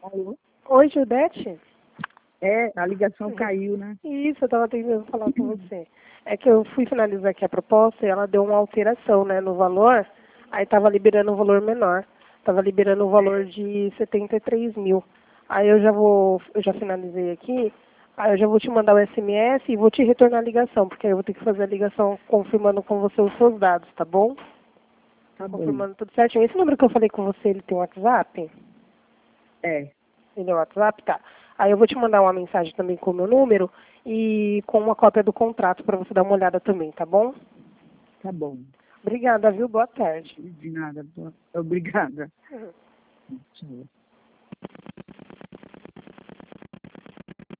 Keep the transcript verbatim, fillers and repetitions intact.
Alô? Oi, Judete? É, a ligação caiu, né? Isso, eu estava tentando falar com você. É que eu fui finalizar aqui a proposta e ela deu uma alteração, né, no valor, aí estava liberando um valor menor. Estava liberando um valor de setenta e três mil. Aí eu já vou, eu já finalizei aqui, aí eu já vou te mandar o S M S e vou te retornar a ligação, porque aí eu vou ter que fazer a ligação confirmando com você os seus dados, tá bom? Tá bom. Confirmando tudo certinho. Esse número que eu falei com você, ele tem um WhatsApp? É, Ele é o WhatsApp? Tá. Aí eu vou te mandar uma mensagem também com o meu número e com uma cópia do contrato para você dar uma olhada também, tá bom? tá bom. Obrigada, viu? Boa tarde. De nada. Boa- Obrigada. Uhum. Tchau.